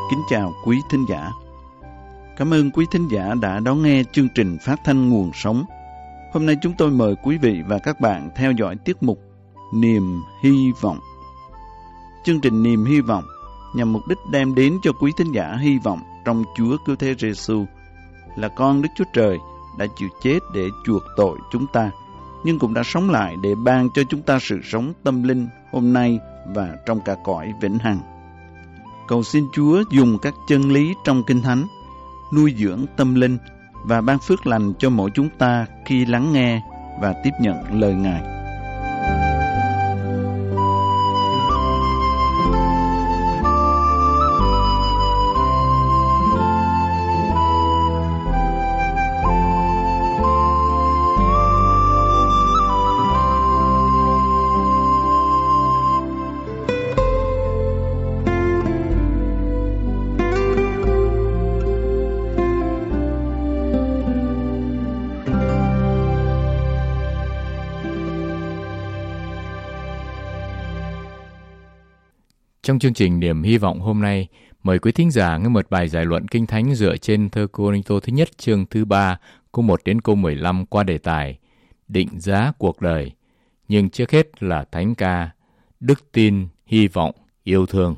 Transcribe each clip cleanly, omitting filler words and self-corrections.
Kính chào quý thính giả. Cảm ơn quý thính giả đã đón nghe chương trình phát thanh Nguồn Sống. Hôm nay chúng tôi mời quý vị và các bạn theo dõi tiết mục Niềm Hy Vọng. Chương trình Niềm Hy Vọng nhằm mục đích đem đến cho quý thính giả hy vọng trong Chúa Cứu Thế Giêsu là con Đức Chúa Trời đã chịu chết để chuộc tội chúng ta, nhưng cũng đã sống lại để ban cho chúng ta sự sống tâm linh hôm nay và trong cả cõi vĩnh hằng. Cầu xin Chúa dùng các chân lý trong Kinh Thánh nuôi dưỡng tâm linh và ban phước lành cho mỗi chúng ta khi lắng nghe và tiếp nhận lời Ngài. Trong chương trình Niềm Hy Vọng hôm nay, mời quý thính giả nghe một bài giải luận Kinh Thánh dựa trên thơ Cô-rinh-tô thứ nhất chương thứ 3, câu 1 đến câu 15 qua đề tài Định giá cuộc đời. Nhưng trước hết là thánh ca Đức tin, hy vọng, yêu thương.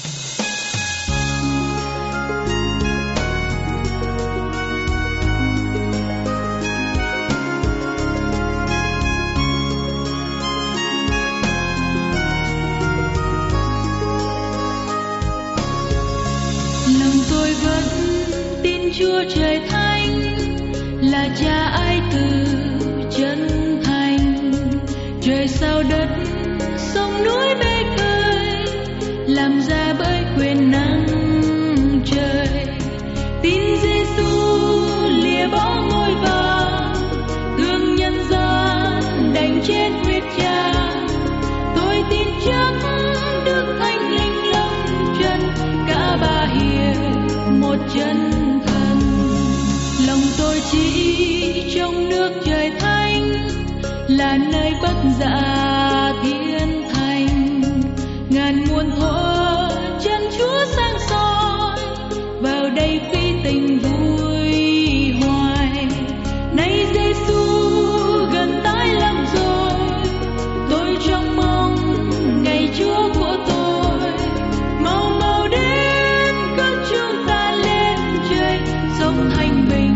Chúa Trời Thánh là Cha ai từ chân thành, trời sao đất sông núi bể khơi làm ra bởi quyền năng trời. Tin Giêsu lìa bỏ ngôi vàng, thương nhân gian đành chết huyết Cha. Tôi tin chắc Đức Thánh Linh lâm chân, cả ba hiền một chân. Lòng tôi chỉ trong nước trời thánh là nơi bất dạ thiên thành, ngàn muôn thuở chân Chúa sáng soi vào đây phi tình vui hoài. Nay Giêsu gần tái lâm rồi, tôi trông mong ngày Chúa của tôi mau mau đến cất chúng ta lên trời sống thanh bình.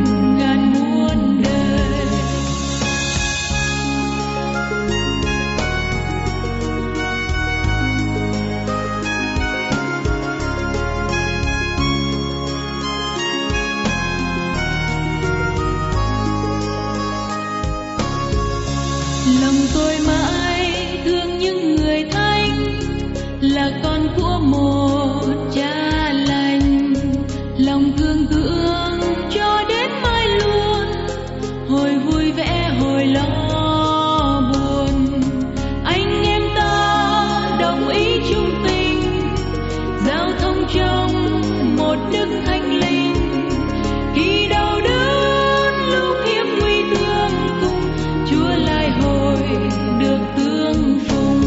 Lòng tôi mãi thương những người thánh là con của một Cha lành, lòng thương thương cho đến mãi luôn, hồi vui vẻ hồi lo buồn. Anh em ta đồng ý chung tình, giao thông trong một Đức Thánh Linh, khi đau đớn lúc hiểm nguy thương cùng Chúa lại hồi được tương phùng.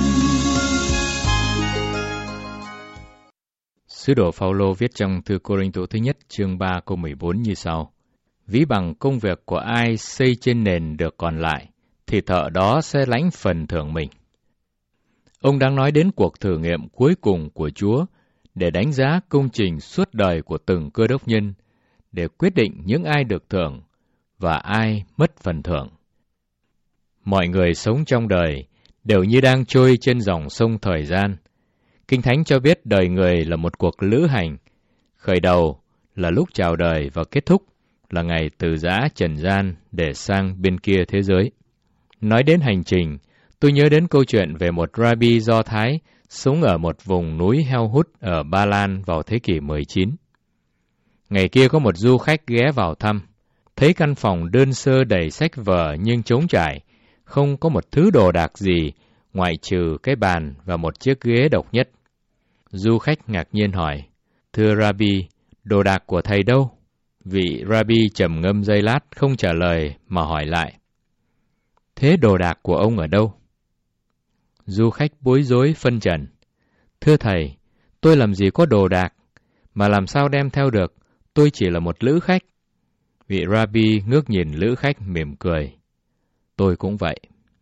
Sứ đồ Phao-lô viết trong thư Cô-rinh-tô thứ nhất chương 3 câu 14 như sau: Ví bằng công việc của ai xây trên nền được còn lại, thì thợ đó sẽ lãnh phần thưởng mình. Ông đang nói đến cuộc thử nghiệm cuối cùng của Chúa để đánh giá công trình suốt đời của từng cơ đốc nhân, để quyết định những ai được thưởng và ai mất phần thưởng. Mọi người sống trong đời đều như đang trôi trên dòng sông thời gian. Kinh Thánh cho biết đời người là một cuộc lữ hành, khởi đầu là lúc chào đời và kết thúc là ngày từ giã trần gian để sang bên kia thế giới. Nói đến hành trình, tôi nhớ đến câu chuyện về một Rabbi Do Thái sống ở một vùng núi heo hút ở Ba Lan vào thế kỷ 19. Ngày kia có một du khách ghé vào thăm, thấy căn phòng đơn sơ đầy sách vở nhưng trống trải, không có một thứ đồ đạc gì ngoại trừ cái bàn và một chiếc ghế độc nhất. Du khách ngạc nhiên hỏi: Thưa Rabbi, đồ đạc của thầy đâu? Vị Rabbi trầm ngâm giây lát không trả lời mà hỏi lại: Thế đồ đạc của ông ở đâu? Du khách bối rối phân trần: Thưa thầy, tôi làm gì có đồ đạc, mà làm sao đem theo được, tôi chỉ là một lữ khách. Vị Rabbi ngước nhìn lữ khách mỉm cười. Tôi cũng vậy.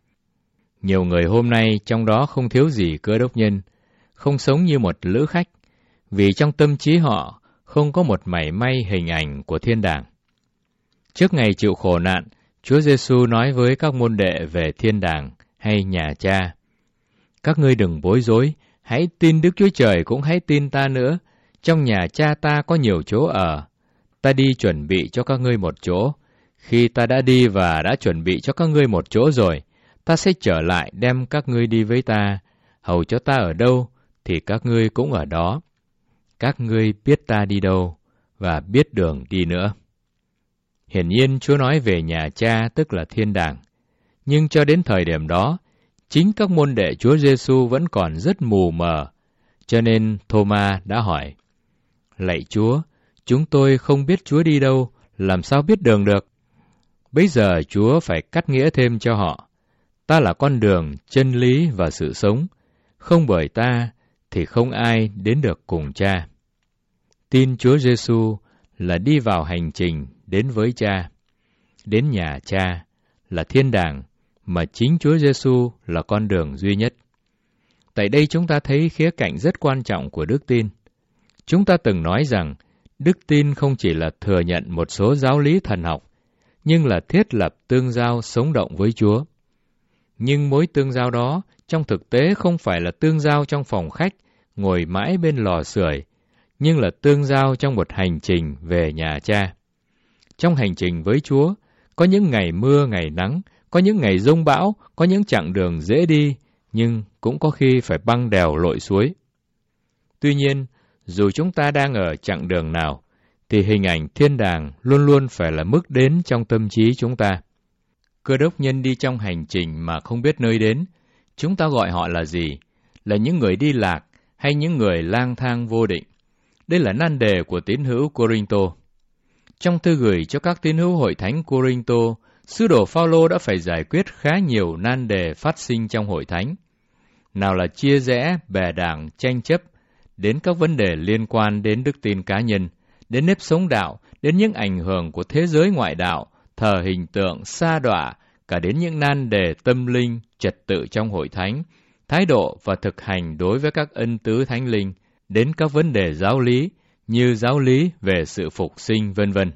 Nhiều người hôm nay trong đó không thiếu gì Cơ đốc nhân, không sống như một lữ khách, vì trong tâm trí họ không có một mảy may hình ảnh của thiên đàng. Trước ngày chịu khổ nạn, Chúa Giêsu nói với các môn đệ về thiên đàng hay nhà Cha. Các ngươi đừng bối rối, hãy tin Đức Chúa Trời cũng hãy tin ta nữa. Trong nhà Cha ta có nhiều chỗ ở. Ta đi chuẩn bị cho các ngươi một chỗ. Khi ta đã đi và đã chuẩn bị cho các ngươi một chỗ rồi, ta sẽ trở lại đem các ngươi đi với ta. Hầu cho ta ở đâu, thì các ngươi cũng ở đó. Các ngươi biết ta đi đâu, và biết đường đi nữa. Hiển nhiên Chúa nói về nhà Cha tức là thiên đàng. Nhưng cho đến thời điểm đó, chính các môn đệ Chúa Giêsu vẫn còn rất mù mờ. Cho nên Thô-ma đã hỏi, lạy Chúa, chúng tôi không biết Chúa đi đâu, làm sao biết đường được? Bây giờ Chúa phải cắt nghĩa thêm cho họ. Ta là con đường, chân lý và sự sống. Không bởi ta thì không ai đến được cùng Cha. Tin Chúa Giêsu là đi vào hành trình đến với Cha. Đến nhà Cha là thiên đàng mà chính Chúa Giêsu là con đường duy nhất. Tại đây chúng ta thấy khía cạnh rất quan trọng của đức tin. Chúng ta từng nói rằng đức tin không chỉ là thừa nhận một số giáo lý thần học, nhưng là thiết lập tương giao sống động với Chúa. Nhưng mối tương giao đó trong thực tế không phải là tương giao trong phòng khách, ngồi mãi bên lò sưởi, nhưng là tương giao trong một hành trình về nhà Cha. Trong hành trình với Chúa, có những ngày mưa, ngày nắng, có những ngày giông bão, có những chặng đường dễ đi, nhưng cũng có khi phải băng đèo lội suối. Tuy nhiên, dù chúng ta đang ở chặng đường nào, thì hình ảnh thiên đàng luôn luôn phải là mức đến trong tâm trí chúng ta. Cơ đốc nhân đi trong hành trình mà không biết nơi đến, chúng ta gọi họ là gì? Là những người đi lạc hay những người lang thang vô định? Đây là nan đề của tín hữu Cô-rinh-tô. Trong thư gửi cho các tín hữu hội thánh Cô-rinh-tô, sứ đồ Phao-lô đã phải giải quyết khá nhiều nan đề phát sinh trong hội thánh. Nào là chia rẽ, bè đảng, tranh chấp, đến các vấn đề liên quan đến đức tin cá nhân, đến nếp sống đạo, đến những ảnh hưởng của thế giới ngoại đạo, thờ hình tượng, sa đọa, cả đến những nan đề tâm linh, trật tự trong hội thánh, thái độ và thực hành đối với các ân tứ thánh linh, đến các vấn đề giáo lý, như giáo lý về sự phục sinh, vân vân.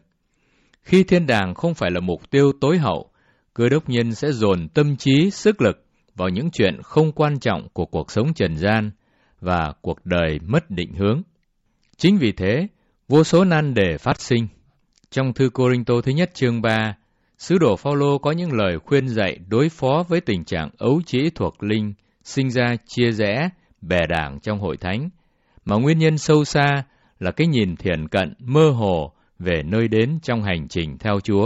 Khi thiên đàng không phải là mục tiêu tối hậu, Cơ đốc nhân sẽ dồn tâm trí, sức lực vào những chuyện không quan trọng của cuộc sống trần gian và cuộc đời mất định hướng. Chính vì thế, vô số nan đề phát sinh. Trong thư Cô-rinh-tô thứ nhất chương 3, sứ đồ Phao-lô có những lời khuyên dạy đối phó với tình trạng ấu trĩ thuộc linh, sinh ra chia rẽ, bè đảng trong hội thánh, mà nguyên nhân sâu xa là cái nhìn thiển cận, mơ hồ về nơi đến trong hành trình theo Chúa.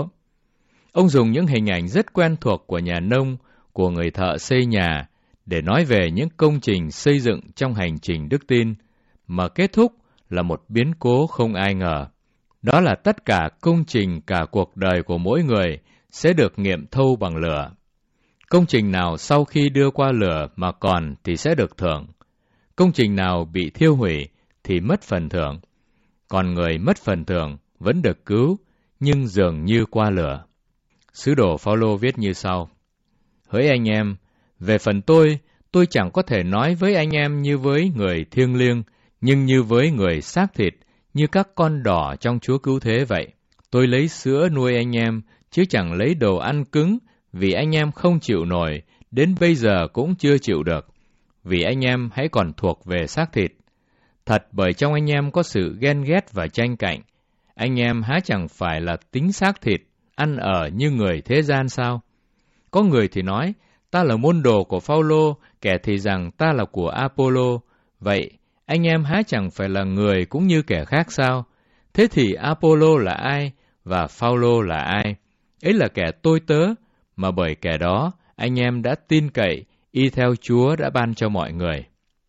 Ông dùng những hình ảnh rất quen thuộc của nhà nông, của người thợ xây nhà, để nói về những công trình xây dựng trong hành trình đức tin, mà kết thúc là một biến cố không ai ngờ. Đó là tất cả công trình cả cuộc đời của mỗi người sẽ được nghiệm thâu bằng lửa. Công trình nào sau khi đưa qua lửa mà còn thì sẽ được thưởng. Công trình nào bị thiêu hủy thì mất phần thưởng. Còn người mất phần thưởng vẫn được cứu, nhưng dường như qua lửa. Sứ đồ Phao-lô viết như sau: Hỡi anh em, về phần tôi chẳng có thể nói với anh em như với người thiêng liêng, nhưng như với người xác thịt, như các con đỏ trong Chúa cứu thế vậy. Tôi lấy sữa nuôi anh em, chứ chẳng lấy đồ ăn cứng, vì anh em không chịu nổi, đến bây giờ cũng chưa chịu được, vì anh em hãy còn thuộc về xác thịt. Thật bởi trong anh em có sự ghen ghét và tranh cạnh. Anh em há chẳng phải là tính xác thịt, ăn ở như người thế gian sao? Có người thì nói, ta là môn đồ của Phao-lô, kẻ thì rằng ta là của A-pô-lô. Vậy, anh em há chẳng phải là người cũng như kẻ khác sao? Thế thì A-pô-lô là ai, và Phao-lô là ai? Ấy là kẻ tôi tớ, mà bởi kẻ đó, anh em đã tin cậy, y theo Chúa đã ban cho mọi người.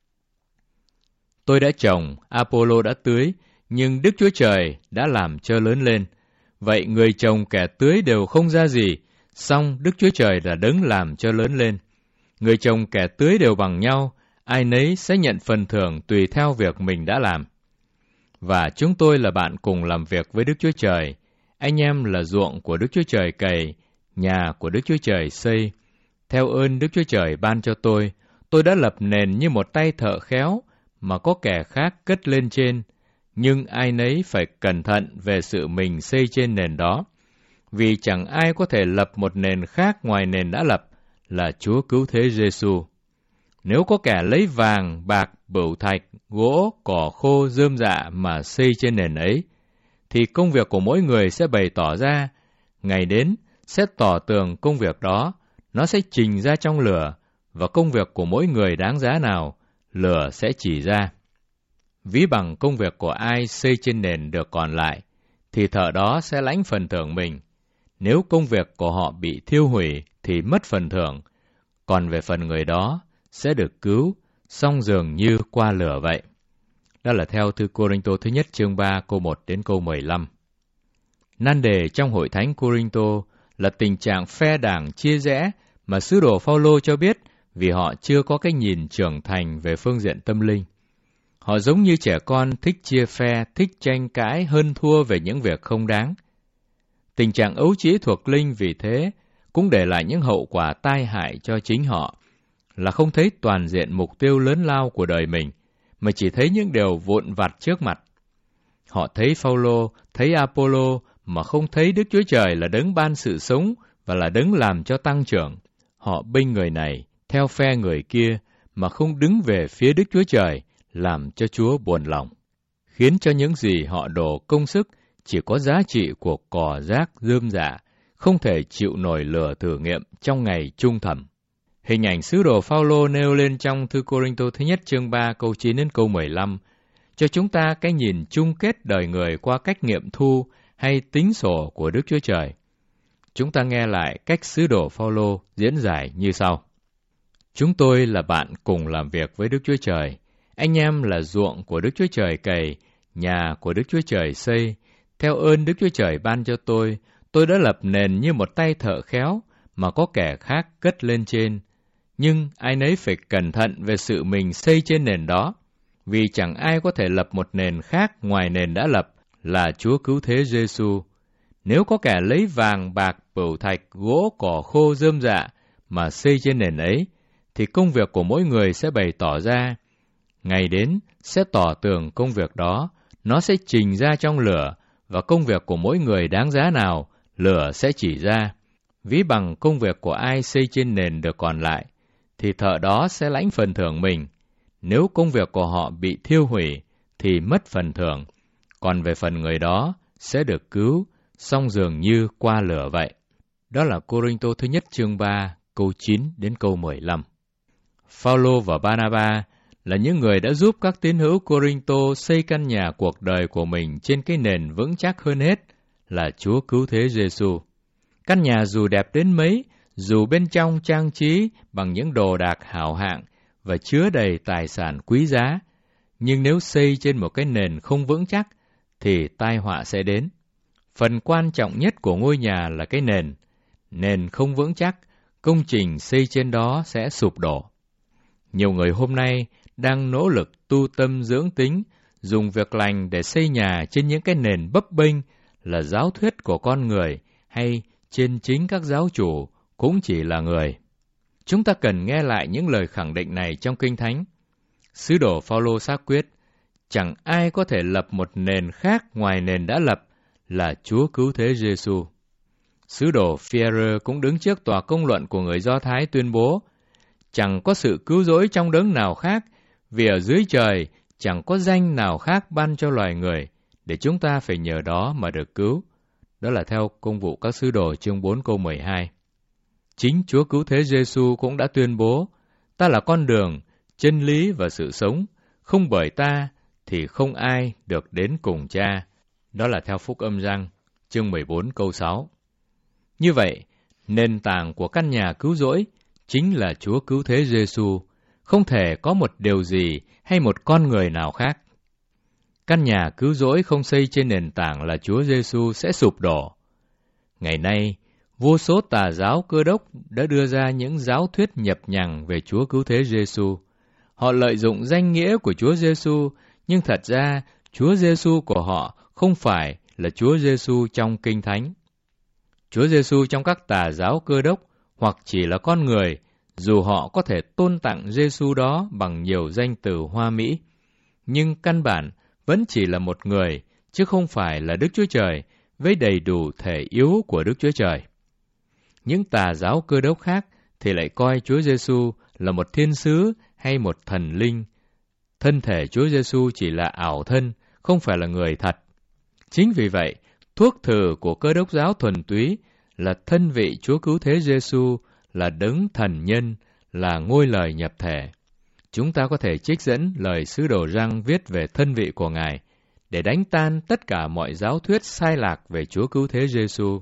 Tôi đã trồng, A-pô-lô đã tưới, nhưng Đức Chúa Trời đã làm cho lớn lên. Vậy người trồng kẻ tưới đều không ra gì, song Đức Chúa Trời là đấng làm cho lớn lên. Người trồng kẻ tưới đều bằng nhau, ai nấy sẽ nhận phần thưởng tùy theo việc mình đã làm. Và chúng tôi là bạn cùng làm việc với Đức Chúa Trời. Anh em là ruộng của Đức Chúa Trời cày, nhà của Đức Chúa Trời xây. Theo ơn Đức Chúa Trời ban cho tôi đã lập nền như một tay thợ khéo, mà có kẻ khác cất lên trên. Nhưng ai nấy phải cẩn thận về sự mình xây trên nền đó. Vì chẳng ai có thể lập một nền khác ngoài nền đã lập, là Chúa Cứu Thế Giê-xu. Nếu có kẻ lấy vàng, bạc, bửu thạch, gỗ, cỏ khô, rơm rạ mà xây trên nền ấy, thì công việc của mỗi người sẽ bày tỏ ra. Ngày đến, sẽ tỏ tường công việc đó, nó sẽ trình ra trong lửa, và công việc của mỗi người đáng giá nào, lửa sẽ chỉ ra. Ví bằng công việc của ai xây trên nền được còn lại, thì thợ đó sẽ lãnh phần thưởng mình. Nếu công việc của họ bị thiêu hủy, thì mất phần thưởng, còn về phần người đó, sẽ được cứu, song dường như qua lửa vậy. Đó là theo thư Cô-rinh-tô thứ nhất chương 3 câu 1 đến câu 15. Nan đề trong hội thánh Cô-rinh-tô là tình trạng phe đảng chia rẽ mà sứ đồ Phao-lô cho biết vì họ chưa có cái nhìn trưởng thành về phương diện tâm linh. Họ giống như trẻ con thích chia phe, thích tranh cãi hơn thua về những việc không đáng. Tình trạng ấu trĩ thuộc linh vì thế cũng để lại những hậu quả tai hại cho chính họ, là không thấy toàn diện mục tiêu lớn lao của đời mình, mà chỉ thấy những điều vụn vặt trước mặt. Họ thấy Phao-lô, thấy A-pô-lô, mà không thấy Đức Chúa Trời là đấng ban sự sống và là đấng làm cho tăng trưởng. Họ bênh người này, theo phe người kia, mà không đứng về phía Đức Chúa Trời, làm cho Chúa buồn lòng, khiến cho những gì họ đổ công sức chỉ có giá trị của cỏ rác rơm rạ, không thể chịu nổi lửa thử nghiệm trong ngày trung thẩm. Hình ảnh sứ đồ Phao-lô nêu lên trong thư Cô-rinh-tô thứ nhất chương 3 câu 9 đến câu 15, cho chúng ta cái nhìn chung kết đời người qua cách nghiệm thu hay tính sổ của Đức Chúa Trời. Chúng ta nghe lại cách sứ đồ Phao-lô diễn giải như sau. Chúng tôi là bạn cùng làm việc với Đức Chúa Trời. Anh em là ruộng của Đức Chúa Trời cày, nhà của Đức Chúa Trời xây. Theo ơn Đức Chúa Trời ban cho tôi đã lập nền như một tay thợ khéo, mà có kẻ khác cất lên trên. Nhưng ai nấy phải cẩn thận về sự mình xây trên nền đó, vì chẳng ai có thể lập một nền khác ngoài nền đã lập, là Chúa Cứu Thế Giê-xu. Nếu có kẻ lấy vàng, bạc, bửu thạch, gỗ, cỏ khô, rơm rạ mà xây trên nền ấy, thì công việc của mỗi người sẽ bày tỏ ra. Ngày đến, sẽ tỏ tường công việc đó, nó sẽ trình ra trong lửa, và công việc của mỗi người đáng giá nào, lửa sẽ chỉ ra. Ví bằng công việc của ai xây trên nền được còn lại, thì thợ đó sẽ lãnh phần thưởng mình. Nếu công việc của họ bị thiêu hủy, thì mất phần thưởng, còn về phần người đó sẽ được cứu, song dường như qua lửa vậy. Đó là Cô-rinh-tô thứ nhất chương 3, câu 9 đến câu 15. Phao-lô và Ba-na-ba là những người đã giúp các tín hữu Cô-rinh-tô xây căn nhà cuộc đời của mình trên cái nền vững chắc hơn hết, là Chúa Cứu Thế Giê-xu. Căn nhà dù đẹp đến mấy, dù bên trong trang trí bằng những đồ đạc hào hạng và chứa đầy tài sản quý giá, nhưng nếu xây trên một cái nền không vững chắc, thì tai họa sẽ đến. Phần quan trọng nhất của ngôi nhà là cái nền. Nền không vững chắc, công trình xây trên đó sẽ sụp đổ. Nhiều người hôm nay đang nỗ lực tu tâm dưỡng tính, dùng việc lành để xây nhà trên những cái nền bấp bênh, là giáo thuyết của con người, hay trên chính các giáo chủ cũng chỉ là người. Chúng ta cần nghe lại những lời khẳng định này trong Kinh Thánh. Sứ đồ Phao-lô xác quyết, chẳng ai có thể lập một nền khác ngoài nền đã lập, là Chúa Cứu Thế Giê-xu. Sứ đồ Phi-e-rơ cũng đứng trước tòa công luận của người Do Thái tuyên bố, chẳng có sự cứu rỗi trong đấng nào khác, vì ở dưới trời chẳng có danh nào khác ban cho loài người, để chúng ta phải nhờ đó mà được cứu. Đó là theo Công vụ các sứ đồ chương 4 câu 12. Chính Chúa Cứu Thế Giê-xu cũng đã tuyên bố, ta là con đường, chân lý và sự sống, không bởi ta thì không ai được đến cùng Cha. Đó là theo Phúc Âm Giăng chương 14 câu 6. Như vậy, nền tảng của căn nhà cứu rỗi chính là Chúa Cứu Thế Giê-xu, không thể có một điều gì hay một con người nào khác. Căn nhà cứu rỗi không xây trên nền tảng là Chúa Giê-xu sẽ sụp đổ. Ngày nay, vô số tà giáo Cơ đốc đã đưa ra những giáo thuyết nhập nhằng về Chúa Cứu Thế Giê-xu. Họ lợi dụng danh nghĩa của Chúa Giê-xu, nhưng thật ra Chúa Giêsu của họ không phải là Chúa Giêsu trong Kinh Thánh. Chúa Giêsu trong các tà giáo Cơ đốc hoặc chỉ là con người, dù họ có thể tôn tặng Giêsu đó bằng nhiều danh từ hoa mỹ, nhưng căn bản vẫn chỉ là một người, chứ không phải là Đức Chúa Trời với đầy đủ thể yếu của Đức Chúa Trời. Những tà giáo Cơ đốc khác thì lại coi Chúa Giêsu là một thiên sứ hay một thần linh. Thân thể Chúa Giêsu chỉ là ảo thân, không phải là người thật. Chính vì vậy, thuốc thử của Cơ đốc giáo thuần túy là thân vị Chúa Cứu Thế Giêsu, là đấng thần nhân, là ngôi lời nhập thể. Chúng ta có thể trích dẫn lời sứ đồ Giăng viết về thân vị của Ngài để đánh tan tất cả mọi giáo thuyết sai lạc về Chúa Cứu Thế Giêsu.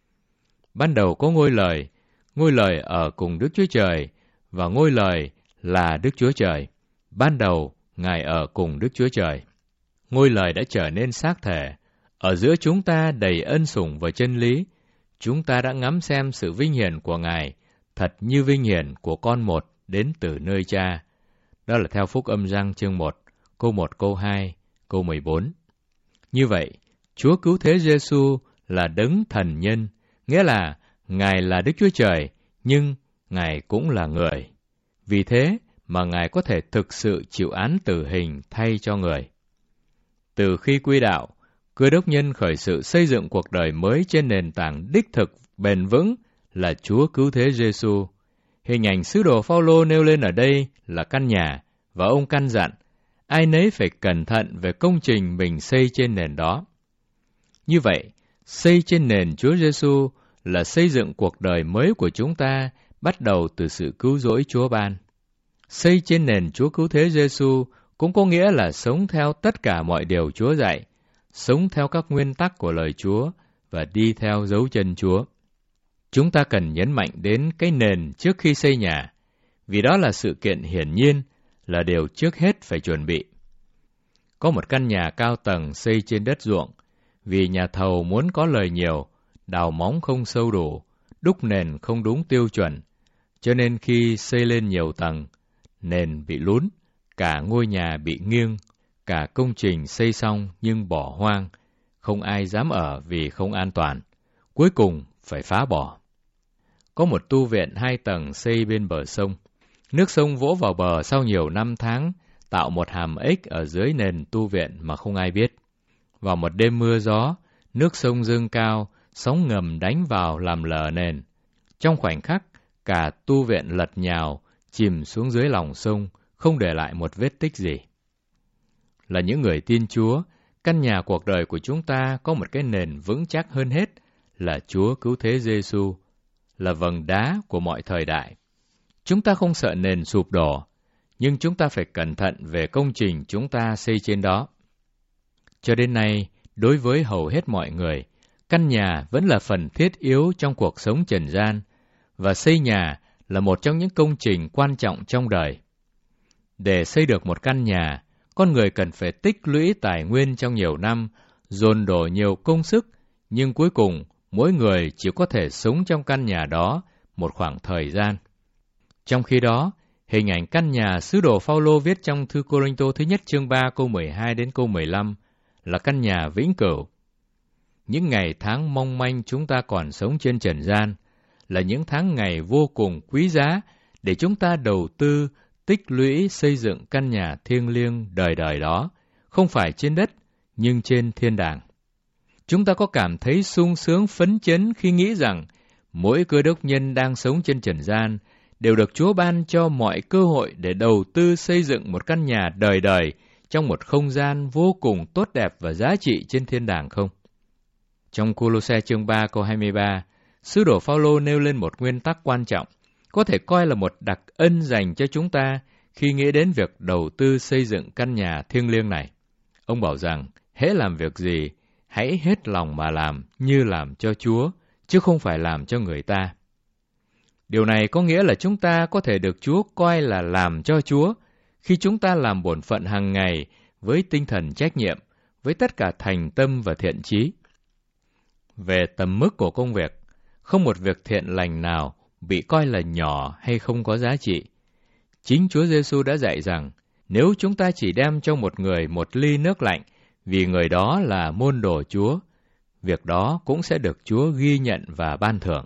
Ban đầu có ngôi lời ở cùng Đức Chúa Trời, và ngôi lời là Đức Chúa Trời. Ban đầu, Ngài ở cùng Đức Chúa Trời. Ngôi lời đã trở nên xác thể. Ở giữa chúng ta đầy ân sủng và chân lý. Chúng ta đã ngắm xem sự vinh hiển của Ngài, thật như vinh hiển của con một đến từ nơi Cha. Đó là theo Phúc Âm Giăng chương 1, câu 2, câu 14. Như vậy, Chúa Cứu Thế Giêsu là đấng thần nhân, nghĩa là Ngài là Đức Chúa Trời, nhưng Ngài cũng là người. Vì thế mà Ngài có thể thực sự chịu án tử hình thay cho người. Từ khi quy đạo, Cơ đốc nhân khởi sự xây dựng cuộc đời mới trên nền tảng đích thực bền vững là Chúa Cứu Thế Giêsu. Hình ảnh sứ đồ Phao-lô nêu lên ở đây là căn nhà, và ông căn dặn ai nấy phải cẩn thận về công trình mình xây trên nền đó. Như vậy, xây trên nền Chúa Giêsu là xây dựng cuộc đời mới của chúng ta, bắt đầu từ sự cứu rỗi Chúa ban. Xây trên nền Chúa Cứu Thế Giêsu cũng có nghĩa là sống theo tất cả mọi điều Chúa dạy, sống theo các nguyên tắc của lời Chúa và đi theo dấu chân Chúa. Chúng ta cần nhấn mạnh đến cái nền trước khi xây nhà, vì đó là sự kiện hiển nhiên, là điều trước hết phải chuẩn bị. Có một căn nhà cao tầng xây trên đất ruộng, vì nhà thầu muốn có lời nhiều, đào móng không sâu đủ, đúc nền không đúng tiêu chuẩn, cho nên khi xây lên nhiều tầng, nền bị lún, cả ngôi nhà bị nghiêng, cả công trình xây xong nhưng bỏ hoang, không ai dám ở vì không an toàn, cuối cùng phải phá bỏ. Có một tu viện 2 tầng xây bên bờ sông, nước sông vỗ vào bờ sau nhiều năm tháng, tạo một hàm ếch ở dưới nền tu viện mà không ai biết. Vào một đêm mưa gió, nước sông dâng cao, sóng ngầm đánh vào làm lở nền. Trong khoảnh khắc, cả tu viện lật nhào, chìm xuống dưới lòng sông, không để lại một vết tích gì. Là những người tin Chúa, căn nhà cuộc đời của chúng ta có một cái nền vững chắc hơn hết là Chúa Cứu Thế Giêsu, là vầng đá của mọi thời đại. Chúng ta không sợ nền sụp đổ, nhưng chúng ta phải cẩn thận về công trình chúng ta xây trên đó. Cho đến nay, đối với hầu hết mọi người, căn nhà vẫn là phần thiết yếu trong cuộc sống trần gian, và xây nhà là một trong những công trình quan trọng trong đời. Để xây được một căn nhà, con người cần phải tích lũy tài nguyên trong nhiều năm, dồn đổ nhiều công sức, nhưng cuối cùng mỗi người chỉ có thể sống trong căn nhà đó một khoảng thời gian. Trong khi đó, hình ảnh căn nhà sứ đồ Phao-lô viết trong thư Cô-rinh-tô thứ nhất chương 3 câu 12 đến câu 15 là căn nhà vĩnh cửu. Những ngày tháng mong manh chúng ta còn sống trên trần gian là những tháng ngày vô cùng quý giá để chúng ta đầu tư, tích lũy xây dựng căn nhà thiêng liêng đời đời đó, không phải trên đất, nhưng trên thiên đàng. Chúng ta có cảm thấy sung sướng phấn chấn khi nghĩ rằng mỗi cơ đốc nhân đang sống trên trần gian đều được Chúa ban cho mọi cơ hội để đầu tư xây dựng một căn nhà đời đời trong một không gian vô cùng tốt đẹp và giá trị trên thiên đàng không? Trong Cô-lô-se chương 3 câu 23, sứ đồ Phao-lô nêu lên một nguyên tắc quan trọng, có thể coi là một đặc ân dành cho chúng ta khi nghĩ đến việc đầu tư xây dựng căn nhà thiêng liêng này. Ông bảo rằng, hễ làm việc gì, hãy hết lòng mà làm như làm cho Chúa, chứ không phải làm cho người ta. Điều này có nghĩa là chúng ta có thể được Chúa coi là làm cho Chúa khi chúng ta làm bổn phận hàng ngày với tinh thần trách nhiệm, với tất cả thành tâm và thiện chí. Về tầm mức của công việc, không một việc thiện lành nào bị coi là nhỏ hay không có giá trị. Chính Chúa Giêsu đã dạy rằng, nếu chúng ta chỉ đem cho một người một ly nước lạnh vì người đó là môn đồ Chúa, việc đó cũng sẽ được Chúa ghi nhận và ban thưởng.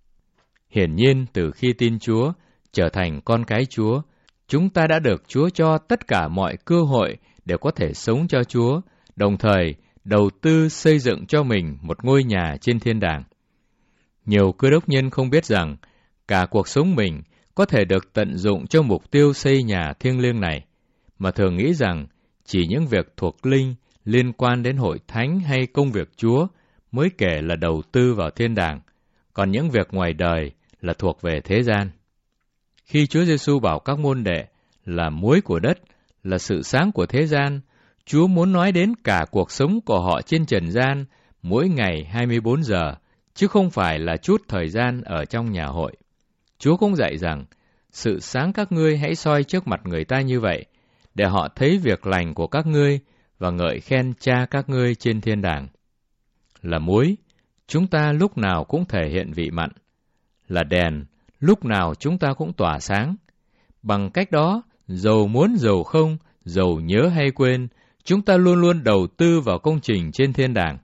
Hiển nhiên, từ khi tin Chúa, trở thành con cái Chúa, chúng ta đã được Chúa cho tất cả mọi cơ hội để có thể sống cho Chúa, đồng thời đầu tư xây dựng cho mình một ngôi nhà trên thiên đàng. Nhiều cơ đốc nhân không biết rằng cả cuộc sống mình có thể được tận dụng cho mục tiêu xây nhà thiêng liêng này, mà thường nghĩ rằng chỉ những việc thuộc linh liên quan đến hội thánh hay công việc Chúa mới kể là đầu tư vào thiên đàng, còn những việc ngoài đời là thuộc về thế gian. Khi Chúa Giêsu bảo các môn đệ là muối của đất, là sự sáng của thế gian, Chúa muốn nói đến cả cuộc sống của họ trên trần gian mỗi ngày 24 giờ, chứ không phải là chút thời gian ở trong nhà hội. Chúa cũng dạy rằng, sự sáng các ngươi hãy soi trước mặt người ta như vậy, để họ thấy việc lành của các ngươi và ngợi khen Cha các ngươi trên thiên đàng. Là muối, chúng ta lúc nào cũng thể hiện vị mặn. Là đèn, lúc nào chúng ta cũng tỏa sáng. Bằng cách đó, dầu muốn dầu không, dầu nhớ hay quên, chúng ta luôn luôn đầu tư vào công trình trên thiên đàng.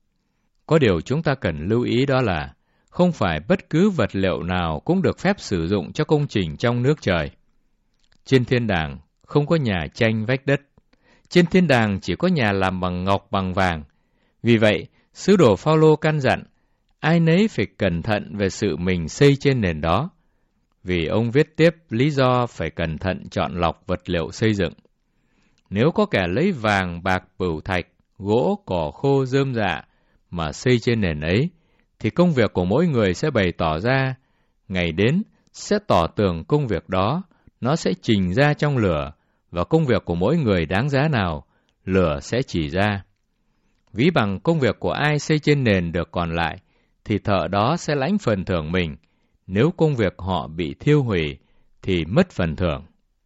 Có điều chúng ta cần lưu ý đó là, không phải bất cứ vật liệu nào cũng được phép sử dụng cho công trình trong nước trời. Trên thiên đàng không có nhà tranh vách đất. Trên thiên đàng chỉ có nhà làm bằng ngọc bằng vàng. Vì vậy, sứ đồ Phao-lô căn dặn, ai nấy phải cẩn thận về sự mình xây trên nền đó. Vì ông viết tiếp lý do phải cẩn thận chọn lọc vật liệu xây dựng. Nếu có kẻ lấy vàng, bạc, bửu thạch, gỗ, cỏ khô, rơm rạ mà xây trên nền ấy, thì công việc của mỗi người sẽ bày tỏ ra, ngày đến sẽ tỏ tường công việc đó, nó sẽ trình ra trong lửa, và công việc của mỗi người đáng giá nào, lửa sẽ chỉ ra. Ví bằng công việc của ai xây trên nền được còn lại, thì thợ đó sẽ lãnh phần thưởng mình, nếu công việc họ bị thiêu hủy, thì mất phần thưởng.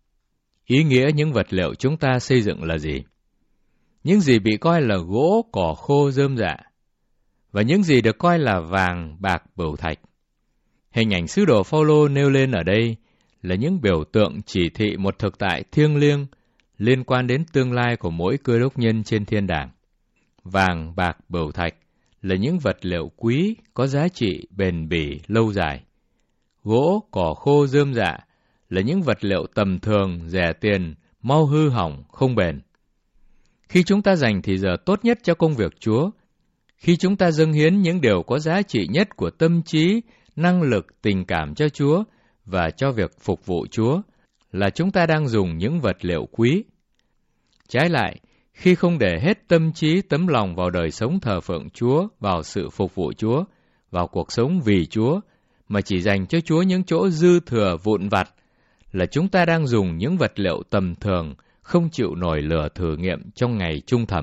Ý nghĩa những vật liệu chúng ta xây dựng là gì? Những gì bị coi là gỗ, cỏ khô, rơm rạ, và những gì được coi là vàng, bạc, bửu thạch. Hình ảnh sứ đồ Phao-lô nêu lên ở đây là những biểu tượng chỉ thị một thực tại thiêng liêng liên quan đến tương lai của mỗi cơ đốc nhân trên thiên đàng. Vàng, bạc, bửu thạch là những vật liệu quý có giá trị bền bỉ lâu dài. Gỗ, cỏ khô, rơm rạ là những vật liệu tầm thường, rẻ tiền, mau hư hỏng, không bền. Khi chúng ta dành thì giờ tốt nhất cho công việc Chúa, khi chúng ta dâng hiến những điều có giá trị nhất của tâm trí, năng lực, tình cảm cho Chúa và cho việc phục vụ Chúa, là chúng ta đang dùng những vật liệu quý. Trái lại, khi không để hết tâm trí, tấm lòng vào đời sống thờ phượng Chúa, vào sự phục vụ Chúa, vào cuộc sống vì Chúa, mà chỉ dành cho Chúa những chỗ dư thừa vụn vặt, là chúng ta đang dùng những vật liệu tầm thường, không chịu nổi lửa thử nghiệm trong ngày trung thẩm.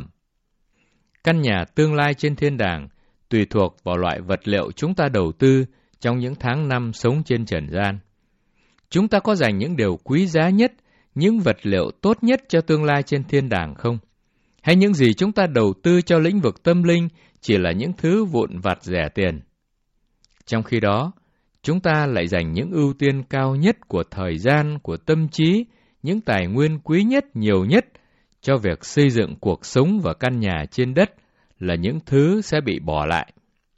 Căn nhà tương lai trên thiên đàng tùy thuộc vào loại vật liệu chúng ta đầu tư trong những tháng năm sống trên trần gian. Chúng ta có dành những điều quý giá nhất, những vật liệu tốt nhất cho tương lai trên thiên đàng không? Hay những gì chúng ta đầu tư cho lĩnh vực tâm linh chỉ là những thứ vụn vặt rẻ tiền? Trong khi đó, chúng ta lại dành những ưu tiên cao nhất của thời gian, của tâm trí, những tài nguyên quý nhất, nhiều nhất cho việc xây dựng cuộc sống và căn nhà trên đất là những thứ sẽ bị bỏ lại.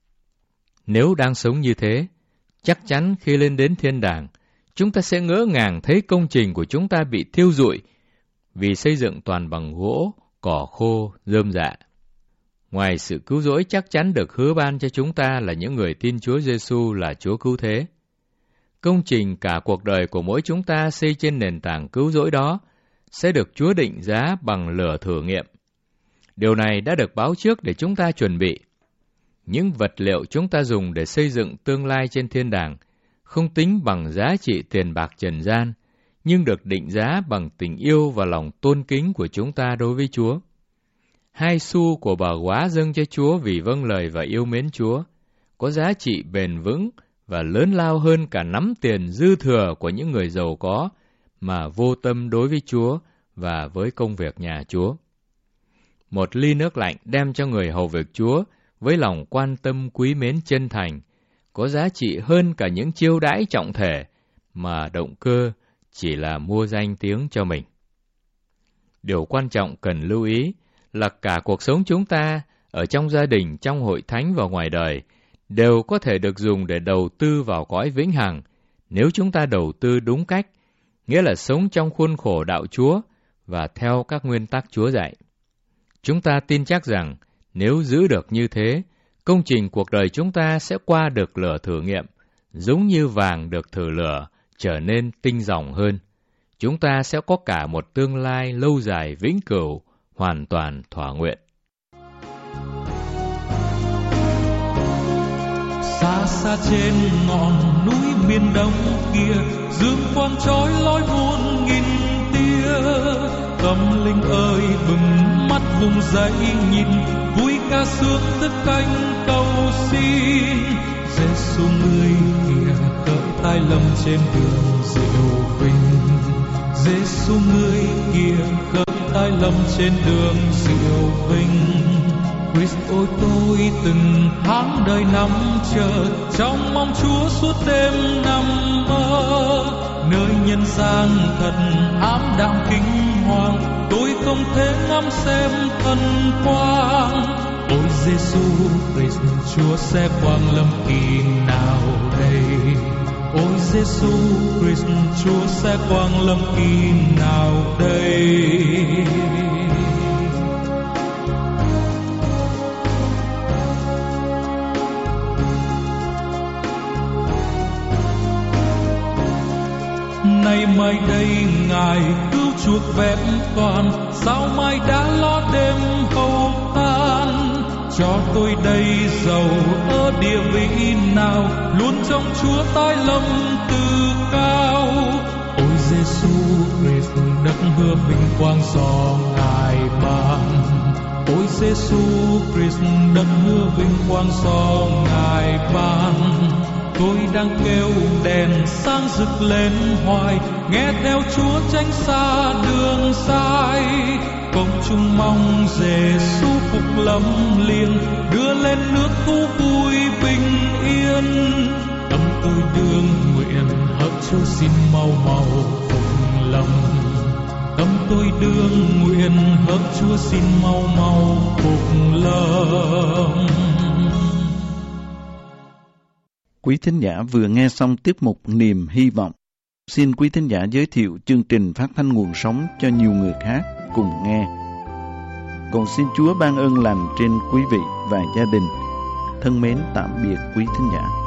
Nếu đang sống như thế, chắc chắn khi lên đến thiên đàng, chúng ta sẽ ngỡ ngàng thấy công trình của chúng ta bị thiêu rụi vì xây dựng toàn bằng gỗ, cỏ khô, rơm rạ. Ngoài sự cứu rỗi chắc chắn được hứa ban cho chúng ta là những người tin Chúa Giêsu là Chúa cứu thế, công trình cả cuộc đời của mỗi chúng ta xây trên nền tảng cứu rỗi đó sẽ được Chúa định giá bằng lửa thử nghiệm. Điều này đã được báo trước để chúng ta chuẩn bị. Những vật liệu chúng ta dùng để xây dựng tương lai trên thiên đàng không tính bằng giá trị tiền bạc trần gian, nhưng được định giá bằng tình yêu và lòng tôn kính của chúng ta đối với Chúa. 2 xu của bà góa dâng cho Chúa vì vâng lời và yêu mến Chúa, có giá trị bền vững và lớn lao hơn cả nắm tiền dư thừa của những người giàu có mà vô tâm đối với Chúa và với công việc nhà Chúa. Một ly nước lạnh đem cho người hầu việc Chúa với lòng quan tâm quý mến chân thành, có giá trị hơn cả những chiêu đãi trọng thể mà động cơ chỉ là mua danh tiếng cho mình. Điều quan trọng cần lưu ý là cả cuộc sống chúng ta, ở trong gia đình, trong hội thánh và ngoài đời, đều có thể được dùng để đầu tư vào cõi vĩnh hằng, nếu chúng ta đầu tư đúng cách, nghĩa là sống trong khuôn khổ đạo Chúa và theo các nguyên tắc Chúa dạy. Chúng ta tin chắc rằng, nếu giữ được như thế, công trình cuộc đời chúng ta sẽ qua được lửa thử nghiệm, giống như vàng được thử lửa, trở nên tinh ròng hơn. Chúng ta sẽ có cả một tương lai lâu dài vĩnh cửu, hoàn toàn thỏa nguyện. Xa xa trên ngọn núi miền đông kia, dương quang chói lói muôn nghìn tia. Tâm linh ơi bừng mắt vùng dậy nhìn, vui ca sướng thức cánh cầu xin. Giêsu người kìa cởi tai lâm trên đường diệu vinh. Giêsu người kìa cởi tai lâm trên đường diệu vinh. Christ ôi tôi từng tháng đời năm chờ, trong mong Chúa suốt đêm nằm mơ. Nơi nhân gian thật ám đạm kinh hoàng, tôi không thể ngắm xem thần quang. Ôi Giêsu Christ, Chúa sẽ quang lâm kỳ nào đây? Ôi Giêsu Christ, Chúa sẽ quang lâm kỳ nào đây? Nay mai đây Ngài cứu chuộc vẹn toàn, sao mai đã lo đêm hầu tan. Cho tôi đây giàu ở địa vị nào, luôn trong Chúa tái lâm từ cao. Ôi Giêsu Christ, đất hứa vinh quang do Ngài ban. Ôi Giêsu Christ, đất hứa vinh quang do Ngài ban. Tôi đang kêu đèn sáng rực lên hoài, nghe theo Chúa tránh xa đường sai. Công chúng mong Giêsu phục lâm liền, đưa lên nước cứu vui bình yên. Tâm tôi đương nguyện hỡp Chúa xin mau mau phục lâm. Tâm tôi đương nguyện hỡp Chúa xin mau mau phục lâm. Quý thính giả vừa nghe xong tiết mục Niềm Hy Vọng. Xin quý thính giả giới thiệu chương trình phát thanh nguồn sống cho nhiều người khác cùng nghe. Còn xin Chúa ban ơn lành trên quý vị và gia đình. Thân mến tạm biệt quý thính giả.